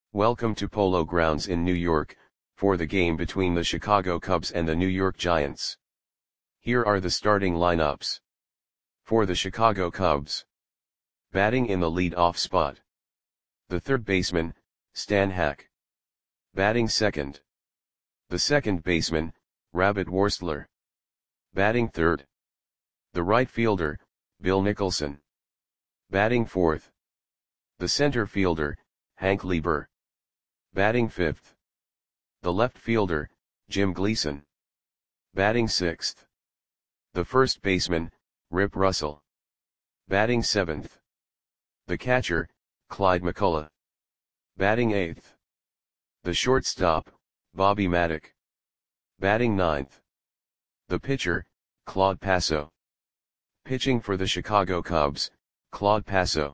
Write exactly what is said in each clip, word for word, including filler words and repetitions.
Welcome to Polo Grounds in New York, for the game between the Chicago Cubs and the New York Giants. Here are the starting lineups. For the Chicago Cubs. Batting in the lead-off spot. The third baseman, Stan Hack. Batting second. The second baseman, Rabbit Worstler. Batting third. The right fielder, Bill Nicholson. Batting fourth. The center fielder, Hank Lieber. Batting fifth. The left fielder, Jim Gleason. Batting sixth. The first baseman, Rip Russell. Batting seventh. The catcher, Clyde McCullough. Batting eighth. The shortstop, Bobby Maddock. Batting ninth. The pitcher, Claude Passo. Pitching for the Chicago Cubs, Claude Passo.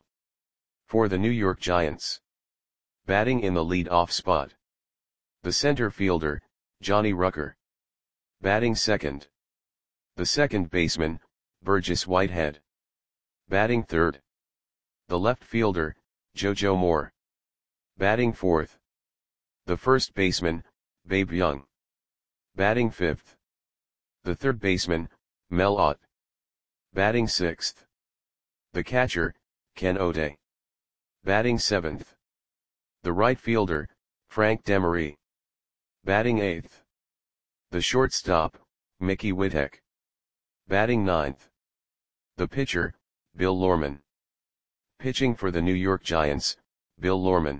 For the New York Giants. Batting in the lead-off spot. The center fielder, Johnny Rucker. Batting second. The second baseman, Burgess Whitehead. Batting third. The left fielder, JoJo Moore. Batting fourth. The first baseman, Babe Young. Batting fifth. The third baseman, Mel Ott. Batting sixth. The catcher, Ken O'Day. Batting seventh. The right fielder, Frank Demery. Batting eighth. The shortstop, Mickey Whittek. Batting ninth. The pitcher, Bill Lorman. Pitching for the New York Giants, Bill Lorman.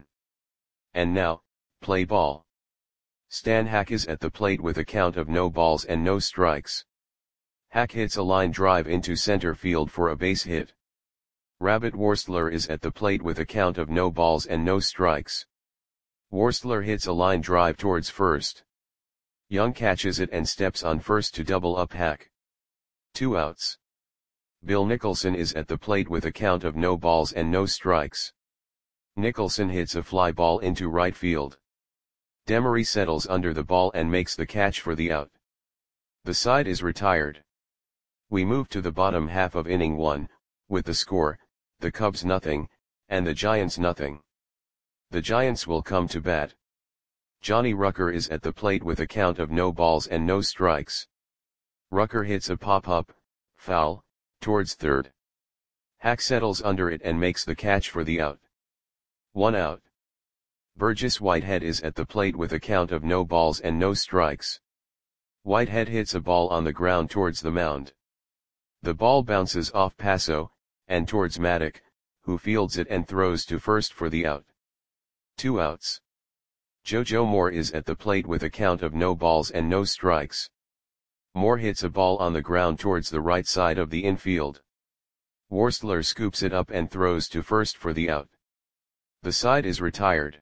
And now, play ball. Stan Hack is at the plate with a count of no balls and no strikes. Hack hits a line drive into center field for a base hit. Rabbit Worstler is at the plate with a count of no balls and no strikes. Worstler hits a line drive towards first. Young catches it and steps on first to double up Hack. Two outs. Bill Nicholson is at the plate with a count of no balls and no strikes. Nicholson hits a fly ball into right field. Demery settles under the ball and makes the catch for the out. The side is retired. We move to the bottom half of inning one, with the score, the Cubs nothing, and the Giants nothing. The Giants will come to bat. Johnny Rucker is at the plate with a count of no balls and no strikes. Rucker hits a pop-up, foul, towards third. Hack settles under it and makes the catch for the out. One out. Burgess Whitehead is at the plate with a count of no balls and no strikes. Whitehead hits a ball on the ground towards the mound. The ball bounces off Passo, and towards Maddock, who fields it and throws to first for the out. Two outs. JoJo Moore is at the plate with a count of no balls and no strikes. Moore hits a ball on the ground towards the right side of the infield. Worstler scoops it up and throws to first for the out. The side is retired.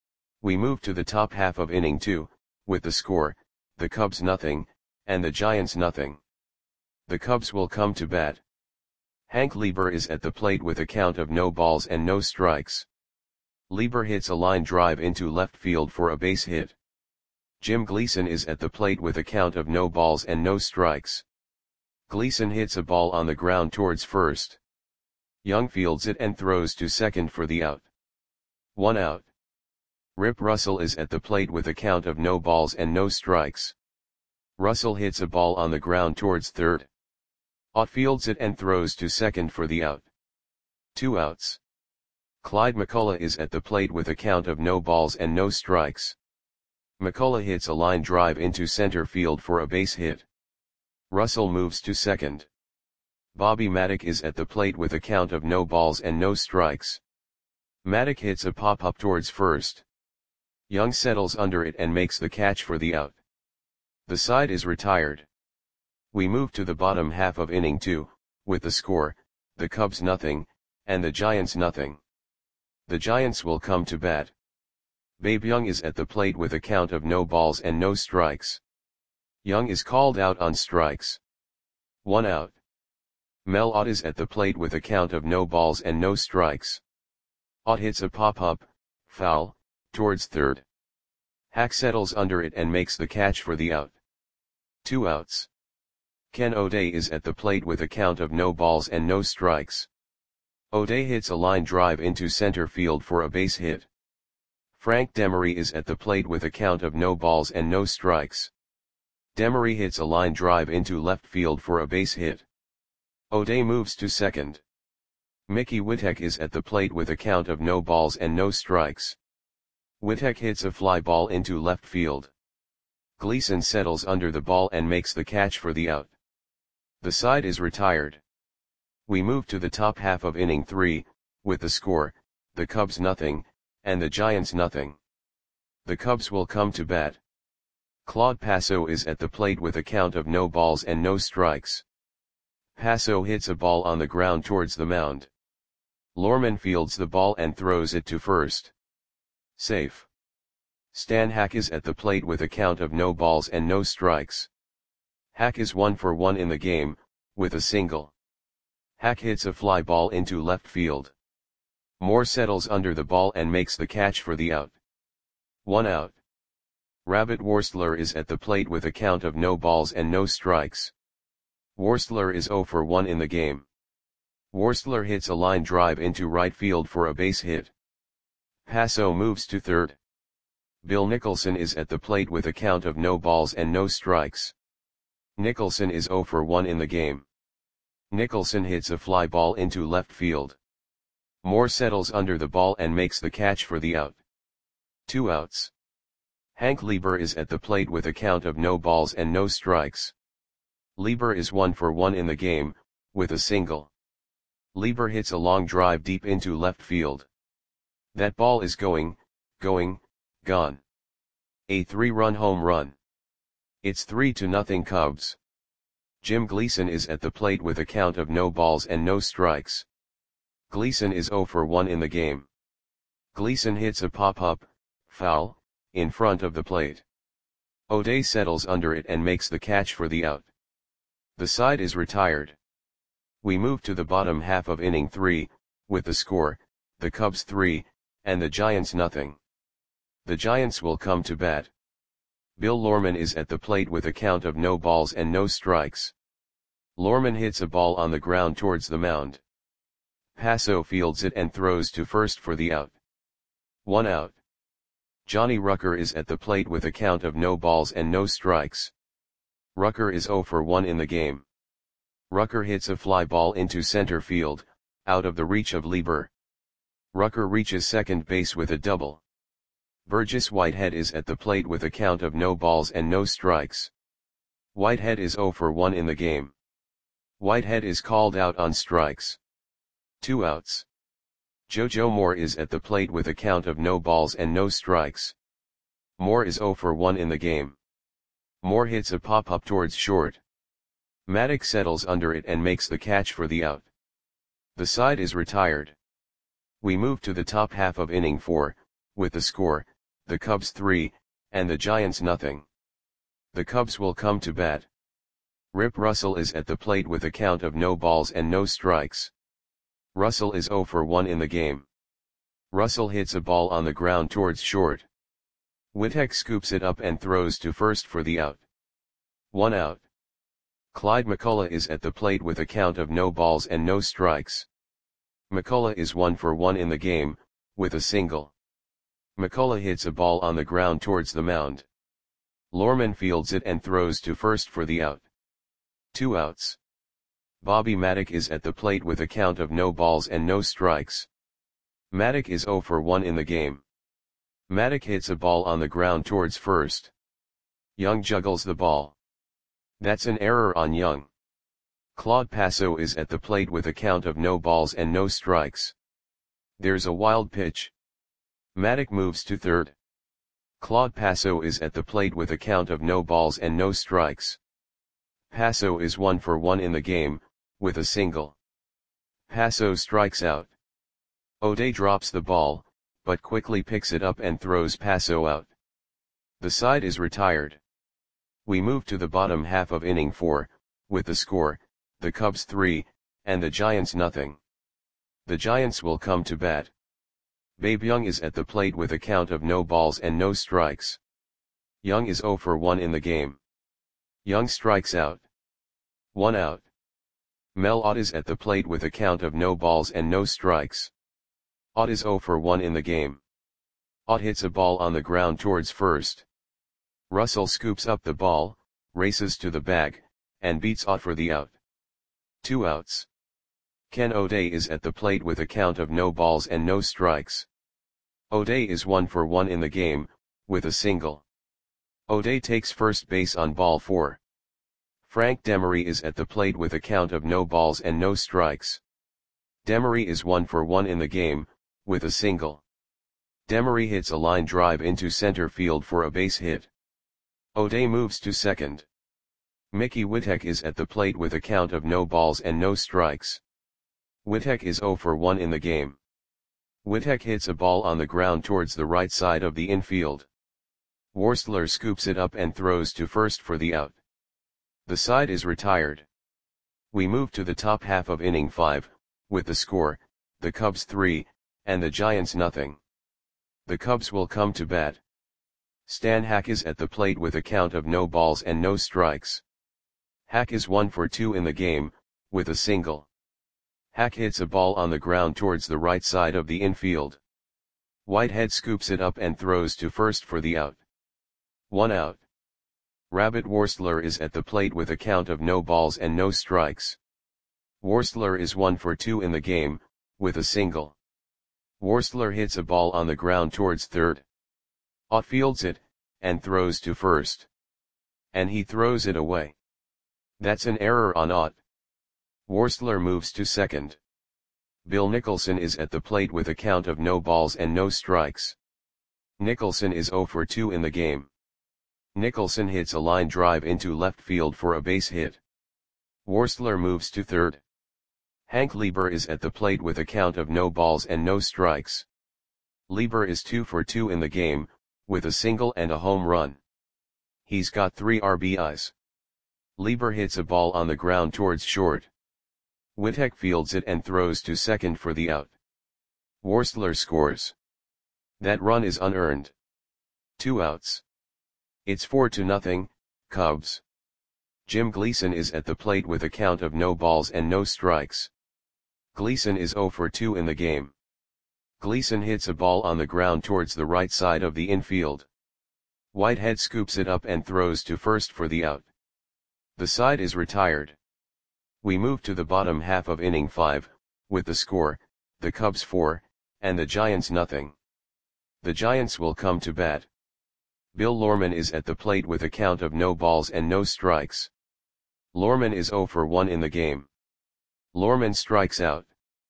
We move to the top half of inning two, with the score, the Cubs nothing, and the Giants nothing. The Cubs will come to bat. Hank Lieber is at the plate with a count of no balls and no strikes. Lieber hits a line drive into left field for a base hit. Jim Gleason is at the plate with a count of no balls and no strikes. Gleason hits a ball on the ground towards first. Young fields it and throws to second for the out. One out. Rip Russell is at the plate with a count of no balls and no strikes. Russell hits a ball on the ground towards third. Ott fields it and throws to second for the out. Two outs. Clyde McCullough is at the plate with a count of no balls and no strikes. McCullough hits a line drive into center field for a base hit. Russell moves to second. Bobby Maddock is at the plate with a count of no balls and no strikes. Maddock hits a pop-up towards first. Young settles under it and makes the catch for the out. The side is retired. We move to the bottom half of inning two, with the score, the Cubs nothing, and the Giants nothing. The Giants will come to bat. Babe Young is at the plate with a count of no balls and no strikes. Young is called out on strikes. One out. Mel Ott is at the plate with a count of no balls and no strikes. Ott hits a pop-up, foul, towards third. Hack settles under it and makes the catch for the out. Two outs. Ken O'Day is at the plate with a count of no balls and no strikes. O'Day hits a line drive into center field for a base hit. Frank Demery is at the plate with a count of no balls and no strikes. Demery hits a line drive into left field for a base hit. O'Day moves to second. Mickey Witek is at the plate with a count of no balls and no strikes. Witek hits a fly ball into left field. Gleason settles under the ball and makes the catch for the out. The side is retired. We move to the top half of inning three, with the score, the Cubs nothing, and the Giants nothing. The Cubs will come to bat. Claude Passo is at the plate with a count of no balls and no strikes. Passo hits a ball on the ground towards the mound. Lorman fields the ball and throws it to first. Safe. Stan Hack is at the plate with a count of no balls and no strikes. Hack is one for one in the game, with a single. Hack hits a fly ball into left field. Moore settles under the ball and makes the catch for the out. One out. Rabbit Worstler is at the plate with a count of no balls and no strikes. Worstler is zero for one in the game. Worstler hits a line drive into right field for a base hit. Passo moves to third. Bill Nicholson is at the plate with a count of no balls and no strikes. Nicholson is zero for one in the game. Nicholson hits a fly ball into left field. Moore settles under the ball and makes the catch for the out. Two outs. Hank Lieber is at the plate with a count of no balls and no strikes. Lieber is one for one in the game, with a single. Lieber hits a long drive deep into left field. That ball is going, going, gone. A three-run home run. It's three to nothing Cubs. Jim Gleason is at the plate with a count of no balls and no strikes. Gleason is zero for one in the game. Gleason hits a pop-up, foul, in front of the plate. O'Day settles under it and makes the catch for the out. The side is retired. We move to the bottom half of inning three, with the score, the Cubs three, and the Giants nothing. The Giants will come to bat. Bill Lorman is at the plate with a count of no balls and no strikes. Lorman hits a ball on the ground towards the mound. Passo fields it and throws to first for the out. One out. Johnny Rucker is at the plate with a count of no balls and no strikes. Rucker is zero for one in the game. Rucker hits a fly ball into center field, out of the reach of Lieber. Rucker reaches second base with a double. Burgess Whitehead is at the plate with a count of no balls and no strikes. Whitehead is zero for one in the game. Whitehead is called out on strikes. Two outs. JoJo Moore is at the plate with a count of no balls and no strikes. Moore is zero for one in the game. Moore hits a pop-up towards short. Maddox settles under it and makes the catch for the out. The side is retired. We move to the top half of inning four, with the score, the Cubs three, and the Giants nothing. The Cubs will come to bat. Rip Russell is at the plate with a count of no balls and no strikes. Russell is zero for one in the game. Russell hits a ball on the ground towards short. Witek scoops it up and throws to first for the out. One out. Clyde McCullough is at the plate with a count of no balls and no strikes. McCullough is one for one in the game, with a single. McCullough hits a ball on the ground towards the mound. Lorman fields it and throws to first for the out. Two outs. Bobby Maddock is at the plate with a count of no balls and no strikes. Maddock is zero for one in the game. Maddock hits a ball on the ground towards first. Young juggles the ball. That's an error on Young. Claude Passo is at the plate with a count of no balls and no strikes. There's a wild pitch. Maddock moves to third. Claude Passo is at the plate with a count of no balls and no strikes. Passo is one for one in the game, with a single. Passo strikes out. O'Day drops the ball, but quickly picks it up and throws Passo out. The side is retired. We move to the bottom half of inning four, with the score, the Cubs three, and the Giants nothing. The Giants will come to bat. Babe Young is at the plate with a count of no balls and no strikes. Young is zero for one in the game. Young strikes out. One out. Mel Ott is at the plate with a count of no balls and no strikes. Ott is zero for one in the game. Ott hits a ball on the ground towards first. Russell scoops up the ball, races to the bag, and beats Ott for the out. Two outs. Ken O'Day is at the plate with a count of no balls and no strikes. O'Day is one for one in the game, with a single. O'Day takes first base on ball four. Frank Demery is at the plate with a count of no balls and no strikes. Demery is one for one in the game, with a single. Demery hits a line drive into center field for a base hit. O'Day moves to second. Mickey Whitek is at the plate with a count of no balls and no strikes. Whitek is zero for one in the game. Whitek hits a ball on the ground towards the right side of the infield. Worstler scoops it up and throws to first for the out. The side is retired. We move to the top half of inning five, with the score, the Cubs three, and the Giants nothing. The Cubs will come to bat. Stan Hack is at the plate with a count of no balls and no strikes. Hack is one for two in the game, with a single. Hack hits a ball on the ground towards the right side of the infield. Whitehead scoops it up and throws to first for the out. One out. Rabbit Worstler is at the plate with a count of no balls and no strikes. Worstler is one for two in the game, with a single. Worstler hits a ball on the ground towards third. Ott fields it, and throws to first. And he throws it away. That's an error on Ott. Worstler moves to second. Bill Nicholson is at the plate with a count of no balls and no strikes. Nicholson is zero for two in the game. Nicholson hits a line drive into left field for a base hit. Worstler moves to third. Hank Lieber is at the plate with a count of no balls and no strikes. Lieber is two for two in the game, with a single and a home run. He's got three R B Is. Lieber hits a ball on the ground towards short. Whitek fields it and throws to second for the out. Worstler scores. That run is unearned. Two outs. It's four to nothing, Cubs. Jim Gleason is at the plate with a count of no balls and no strikes. Gleason is zero for two in the game. Gleason hits a ball on the ground towards the right side of the infield. Whitehead scoops it up and throws to first for the out. The side is retired. We move to the bottom half of inning five, with the score, the Cubs four, and the Giants nothing. The Giants will come to bat. Bill Lorman is at the plate with a count of no balls and no strikes. Lorman is zero for one in the game. Lorman strikes out.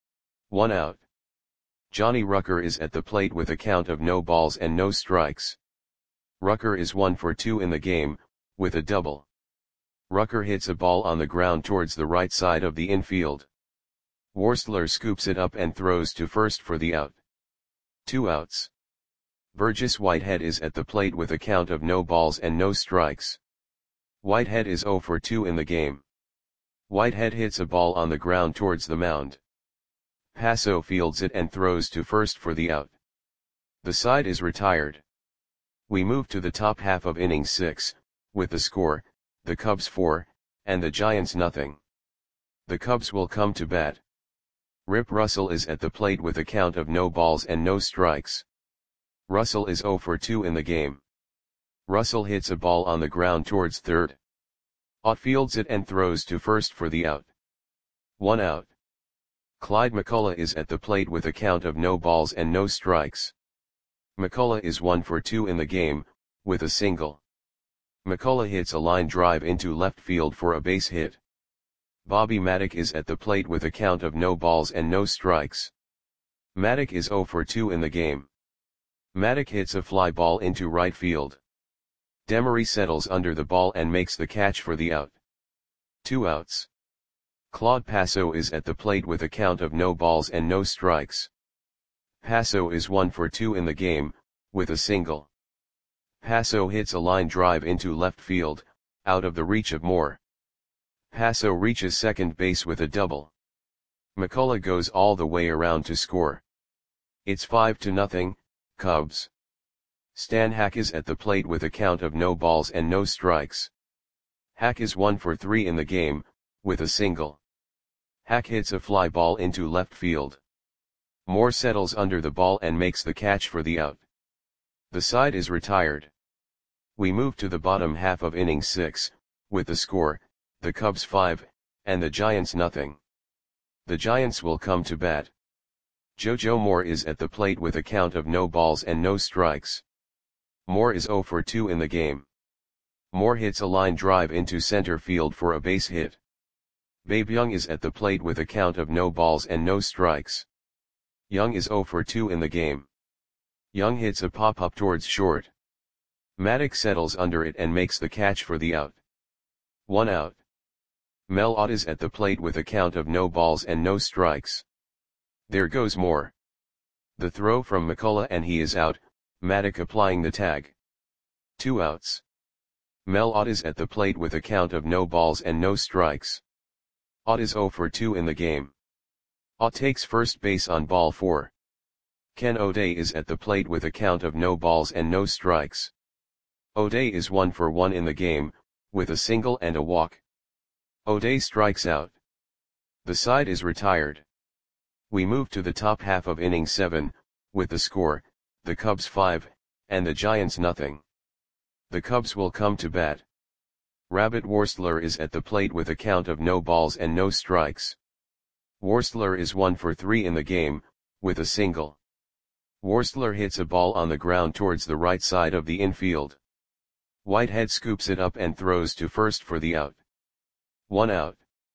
One out. Johnny Rucker is at the plate with a count of no balls and no strikes. Rucker is one for two in the game, with a double. Rucker hits a ball on the ground towards the right side of the infield. Worstler scoops it up and throws to first for the out. Two outs. Burgess Whitehead is at the plate with a count of no balls and no strikes. Whitehead is zero for two in the game. Whitehead hits a ball on the ground towards the mound. Passo fields it and throws to first for the out. The side is retired. We move to the top half of inning six, with the score, the Cubs four, and the Giants nothing. The Cubs will come to bat. Rip Russell is at the plate with a count of no balls and no strikes. Russell is zero for two in the game. Russell hits a ball on the ground towards third. Ott fields it and throws to first for the out. One out. Clyde McCullough is at the plate with a count of no balls and no strikes. McCullough is one for two in the game, with a single. McCullough hits a line drive into left field for a base hit. Bobby Maddock is at the plate with a count of no balls and no strikes. Maddock is zero for two in the game. Maddock hits a fly ball into right field. Demery settles under the ball and makes the catch for the out. Two outs. Claude Passo is at the plate with a count of no balls and no strikes. Passo is one for two in the game, with a single. Passo hits a line drive into left field, out of the reach of Moore. Passo reaches second base with a double. McCullough goes all the way around to score. It's five to nothing, Cubs. Stan Hack is at the plate with a count of no balls and no strikes. Hack is one for three in the game, with a single. Hack hits a fly ball into left field. Moore settles under the ball and makes the catch for the out. The side is retired. We move to the bottom half of inning six, with the score, the Cubs five, and the Giants nothing. The Giants will come to bat. JoJo Moore is at the plate with a count of no balls and no strikes. Moore is oh for two in the game. Moore hits a line drive into center field for a base hit. Babe Young is at the plate with a count of no balls and no strikes. Young is oh for two in the game. Young hits a pop-up towards short. Maddox settles under it and makes the catch for the out. One out. Mel Ott is at the plate with a count of no balls and no strikes. There goes Moore. The throw from McCullough and he is out, Maddox applying the tag. Two outs. Mel Ott is at the plate with a count of no balls and no strikes. Ott is oh for two in the game. Ott takes first base on ball four. Ken O'Day is at the plate with a count of no balls and no strikes. O'Day is one for one in the game, with a single and a walk. O'Day strikes out. The side is retired. We move to the top half of inning seven, with the score, the Cubs five, and the Giants nothing. The Cubs will come to bat. Rabbit Worstler is at the plate with a count of no balls and no strikes. Worstler is one for three in the game, with a single. Worstler hits a ball on the ground towards the right side of the infield. Whitehead scoops it up and throws to first for the out. One out.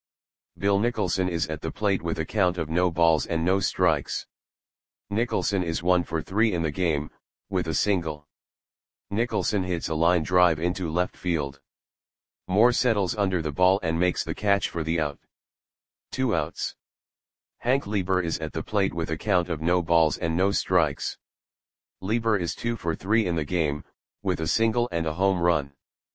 Bill Nicholson is at the plate with a count of no balls and no strikes. Nicholson is one for three in the game, with a single. Nicholson hits a line drive into left field. Moore settles under the ball and makes the catch for the out. Two outs. Hank Lieber is at the plate with a count of no balls and no strikes. Lieber is two for three in the game, with a single and a home run.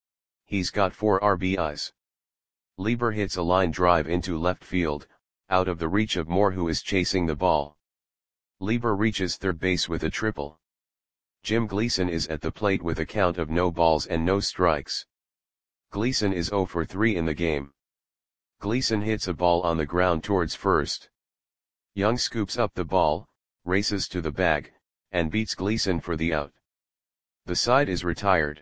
He's got four R B Is. Lieber hits a line drive into left field, out of the reach of Moore who is chasing the ball. Lieber reaches third base with a triple. Jim Gleason is at the plate with a count of no balls and no strikes. Gleason is oh for three in the game. Gleason hits a ball on the ground towards first. Young scoops up the ball, races to the bag, and beats Gleason for the out. The side is retired.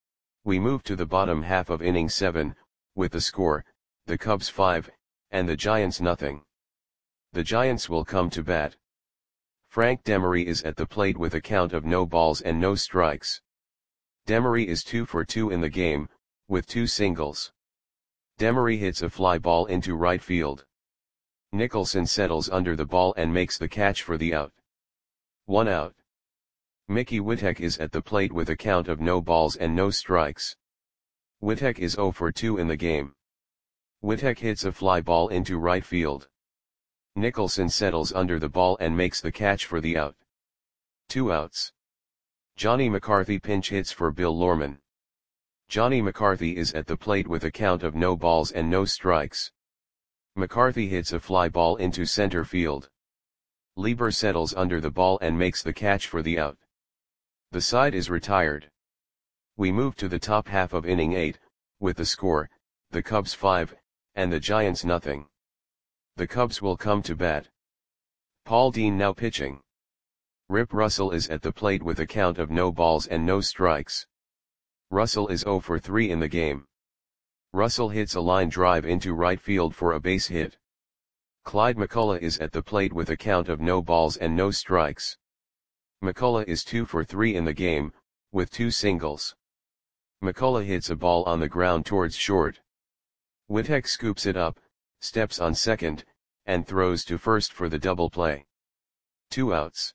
We move to the bottom half of inning seven, with the score, the Cubs five, and the Giants nothing. The Giants will come to bat. Frank Demery is at the plate with a count of no balls and no strikes. Demery is two for two in the game, with two singles. Demery hits a fly ball into right field. Nicholson settles under the ball and makes the catch for the out. One out. Mickey Witek is at the plate with a count of no balls and no strikes. Witek is oh for two in the game. Witek hits a fly ball into right field. Nicholson settles under the ball and makes the catch for the out. Two outs. Johnny McCarthy pinch hits for Bill Lorman. Johnny McCarthy is at the plate with a count of no balls and no strikes. McCarthy hits a fly ball into center field. Lieber settles under the ball and makes the catch for the out. The side is retired. We move to the top half of inning eight, with the score, the Cubs five, and the Giants nothing. The Cubs will come to bat. Paul Dean now pitching. Rip Russell is at the plate with a count of no balls and no strikes. Russell is oh for three in the game. Russell hits a line drive into right field for a base hit. Clyde McCullough is at the plate with a count of no balls and no strikes. McCullough is two for three in the game, with two singles. McCullough hits a ball on the ground towards short. Witek scoops it up, steps on second, and throws to first for the double play. Two outs.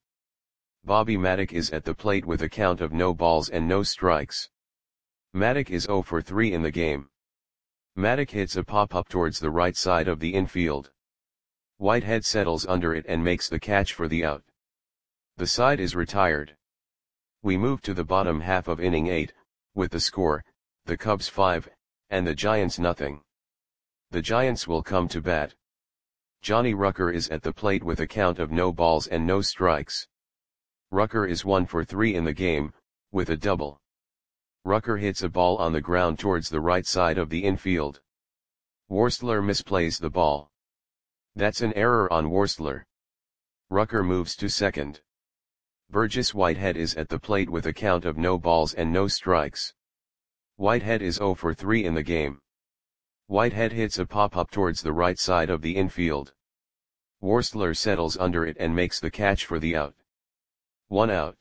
Bobby Maddock is at the plate with a count of no balls and no strikes. Maddock is oh for three in the game. Maddock hits a pop-up towards the right side of the infield. Whitehead settles under it and makes the catch for the out. The side is retired. We move to the bottom half of inning eight, with the score, the Cubs five, and the Giants nothing. The Giants will come to bat. Johnny Rucker is at the plate with a count of no balls and no strikes. Rucker is one for three in the game, with a double. Rucker hits a ball on the ground towards the right side of the infield. Worstler misplays the ball. That's an error on Worstler. Rucker moves to second. Burgess Whitehead is at the plate with a count of no balls and no strikes. Whitehead is zero for three in the game. Whitehead hits a pop-up towards the right side of the infield. Worsler settles under it and makes the catch for the out. One out.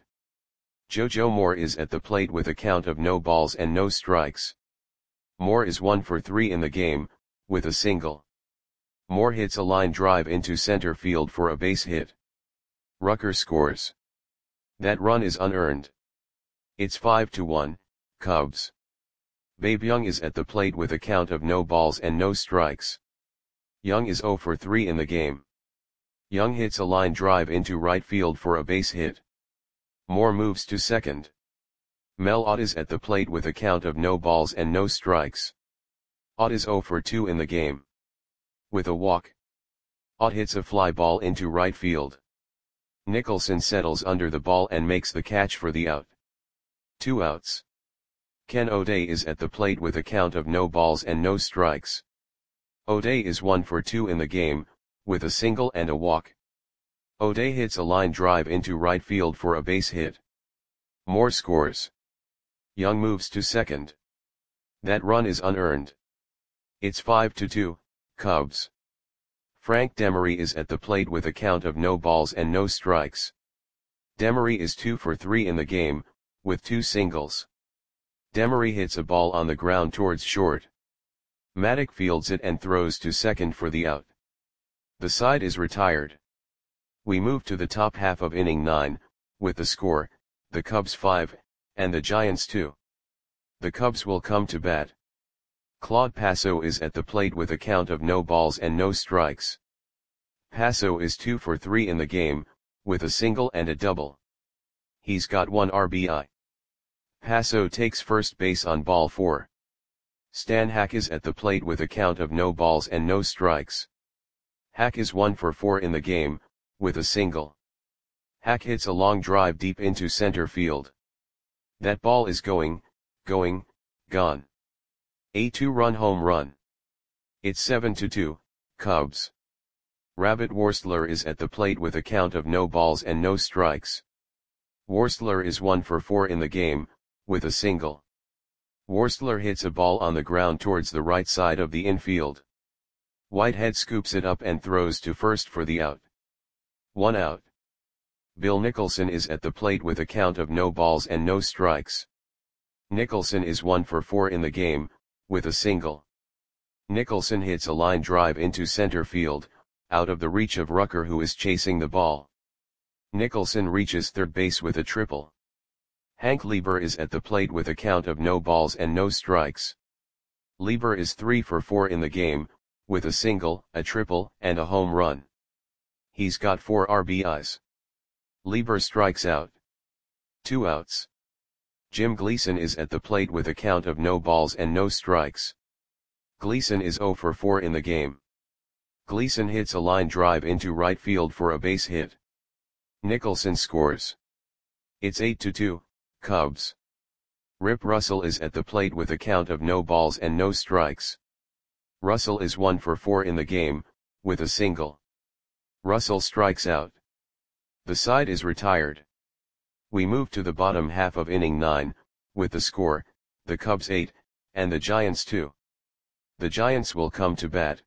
Jojo Moore is at the plate with a count of no balls and no strikes. Moore is one for three in the game, with a single. Moore hits a line drive into center field for a base hit. Rucker scores. That run is unearned. It's five to one, Cubs. Babe Young is at the plate with a count of no balls and no strikes. Young is zero for three in the game. Young hits a line drive into right field for a base hit. Moore moves to second. Mel Ott is at the plate with a count of no balls and no strikes. Ott is zero for two in the game. With a walk, Ott hits a fly ball into right field. Nicholson settles under the ball and makes the catch for the out. Two outs. Ken O'Day is at the plate with a count of no balls and no strikes. O'Day is one for two in the game, with a single and a walk. O'Day hits a line drive into right field for a base hit. Moore scores. Young moves to second. That run is unearned. It's five to two, Cubs. Frank Demery is at the plate with a count of no balls and no strikes. Demery is two for three in the game, with two singles. Demery hits a ball on the ground towards short. Maddock fields it and throws to second for the out. The side is retired. We move to the top half of inning nine, with the score, the Cubs five, and the Giants two. The Cubs will come to bat. Claude Passo is at the plate with a count of no balls and no strikes. Passo is two for three in the game, with a single and a double. He's got one R B I. Passo takes first base on ball four. Stan Hack is at the plate with a count of no balls and no strikes. Hack is one for four in the game, with a single. Hack hits a long drive deep into center field. That ball is going, going, gone. A two-run home run. It's seven to two, Cubs. Rabbit Worsler is at the plate with a count of no balls and no strikes. Worsler is one for four in the game, with a single. Worsler hits a ball on the ground towards the right side of the infield. Whitehead scoops it up and throws to first for the out. One out. Bill Nicholson is at the plate with a count of no balls and no strikes. Nicholson is one for four in the game, with a single. Nicholson hits a line drive into center field, out of the reach of Rucker, who is chasing the ball. Nicholson reaches third base with a triple. Hank Lieber is at the plate with a count of no balls and no strikes. Lieber is three for four in the game, with a single, a triple, and a home run. He's got four R B Is. Lieber strikes out. Two outs. Jim Gleason is at the plate with a count of no balls and no strikes. Gleason is zero for four in the game. Gleason hits a line drive into right field for a base hit. Nicholson scores. It's eight to two, Cubs. Rip Russell is at the plate with a count of no balls and no strikes. Russell is one for four in the game, with a single. Russell strikes out. The side is retired. We move to the bottom half of inning nine, with the score, the Cubs eight, and the Giants two. The Giants will come to bat.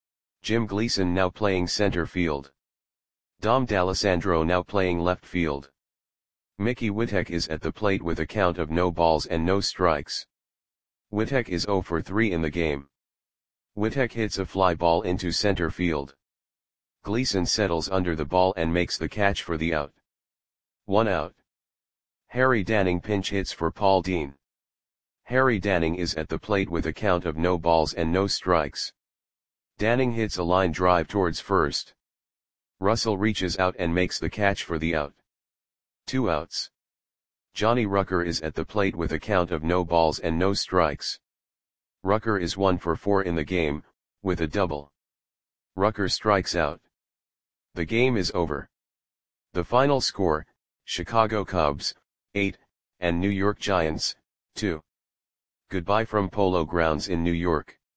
Jim Gleason now playing center field. Dom D'Alessandro now playing left field. Mickey Witek is at the plate with a count of no balls and no strikes. Witek is zero for three in the game. Witek hits a fly ball into center field. Gleason settles under the ball and makes the catch for the out. One out. Harry Danning pinch hits for Paul Dean. Harry Danning is at the plate with a count of no balls and no strikes. Danning hits a line drive towards first. Russell reaches out and makes the catch for the out. Two outs. Johnny Rucker is at the plate with a count of no balls and no strikes. Rucker is one for four in the game, with a double. Rucker strikes out. The game is over. The final score, Chicago Cubs, eight, and New York Giants, two. Goodbye from Polo Grounds in New York.